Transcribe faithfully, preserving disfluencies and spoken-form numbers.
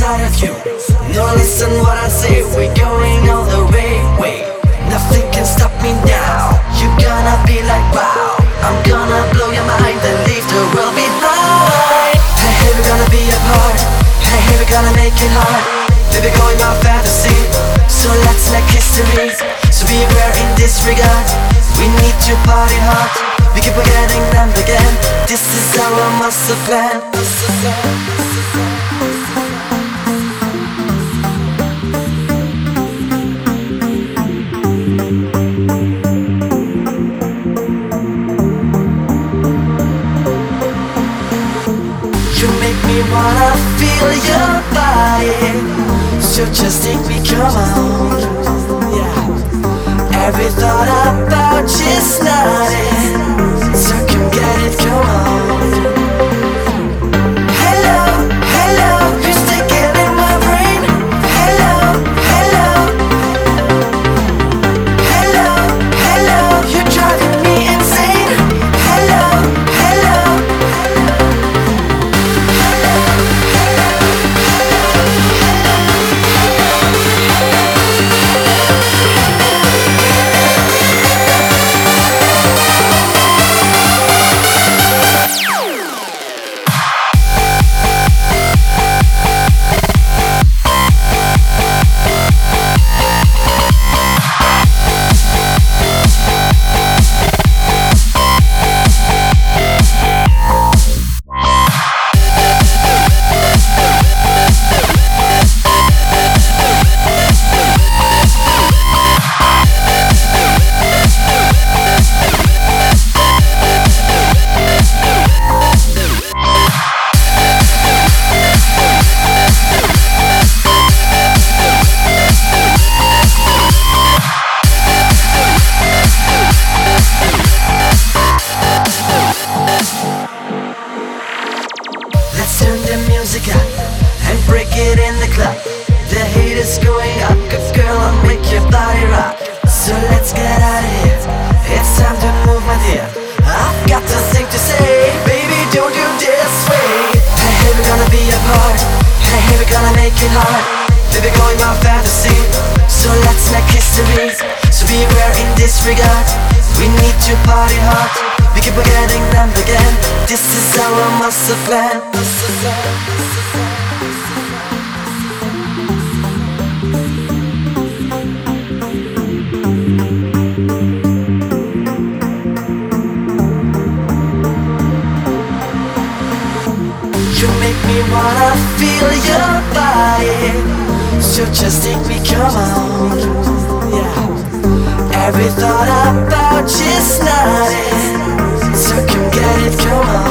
inside of you. No, listen what I say, we're going all the way. Wait, nothing can stop me now. You're gonna be like wow, I'm gonna blow your mind and leave the world behind. Hey, hey, we're gonna be apart. Hey, hey, we're gonna make it hard. Baby, going our fantasy, so let's make history. So beware in this regard, we need to party hard. We keep forgetting them again. This is our master plan. You make me wanna feel your body, so just take me, come on. Yeah. Every thought about you's nothing, so come get it, come on. Hello, hello, you're sticking in my brain. Hello, hello, hello, hello, you're driving me insane. Hello, hello. Turn the music up and break it in the club. The heat is going up, good girl, I'll make your body rock. So let's get out of here, it's time to move my dear. I've got something to say, baby, don't you dare sway. Hey, hey, we're gonna be apart. Hey, hey, we're gonna make it hard. Baby, going our fantasy, so let's make history. So beware in this regard, we need to party hard. We keep forgetting them again. This is our master plan. You make me wanna feel your body, so just take me, come on. Yeah. Every thought about you's nothing, so come get it, come on.